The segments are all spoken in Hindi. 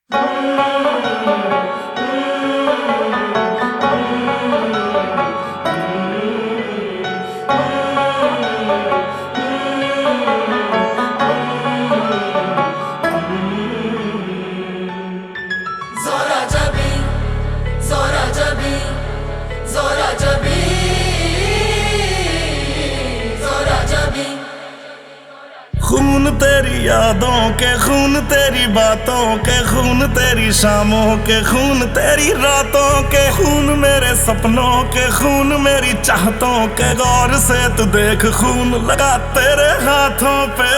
खून तेरी यादों के, खून तेरी बातों के, खून तेरी शामों के, खून तेरी रातों के, खून मेरे सपनों के, खून मेरी चाहतों के। गौर से तू देख खून लगा तेरे हाथों पे।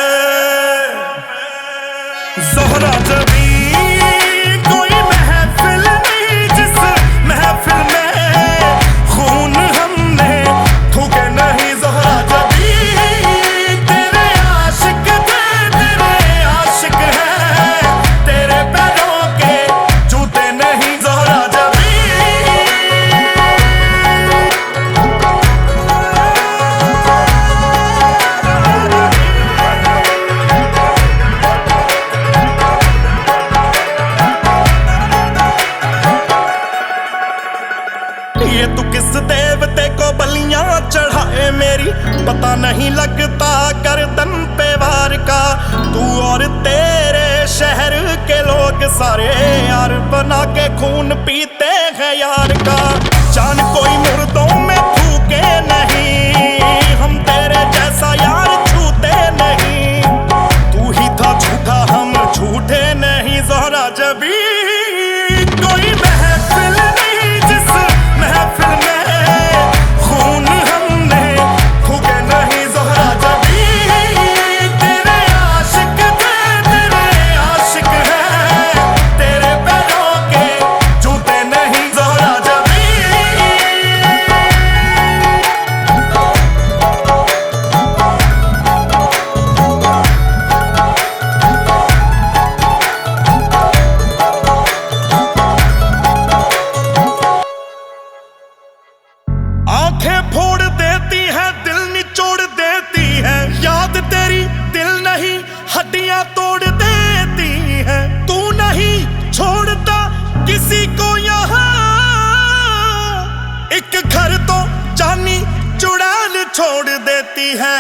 ज़ोहरा जबी कोई महफिल नहीं जिस महफिल में खून हमने थूके नहीं। ज़ोहरा जबी तेरे आशिक थे, तेरे आशिक हैं, तेरे पैरों के जूते नहीं। ज़ोहरा जबी ये तू किस देवते को बलियां चढ़ाए मेरी पता नहीं लगता गर्दन पे वार का। तू और तेरे शहर के लोग सारे यार बना के खून पीते हैं यार का। जान कोई मुर्दों में फूके नहीं, हम तेरे जैसा यार छूते नहीं। तू ही था झूठा हम झूठे नहीं। ज़ोहरा जबी कोई महफिल नहीं जिस महफिल में खून हमने फूके नहीं। ज़ोहरा जबी तेरे आशिक थे, तेरे आशिक हैं, तेरे पैरों के जूते नहीं। ज़ोहरा जबी आंखें फोड़ देती है, दिल निचोड़ देती है। याद तेरी दिल नहीं हड्डियां तोड़ देती है। तू नहीं छोड़ता किसी को यहाँ, एक घर तो जानी चुड़ैल छोड़ देती है।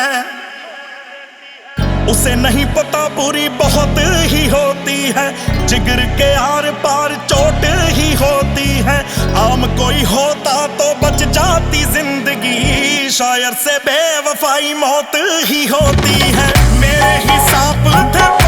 उसे नहीं पता बुरी बहुत ही होती है, जिगर के आर पार चोट ही होती है। आम कोई होता तो बच जाती जिंदगी, शायर से बेवफाई मौत ही होती है। मेरे ही सांप थे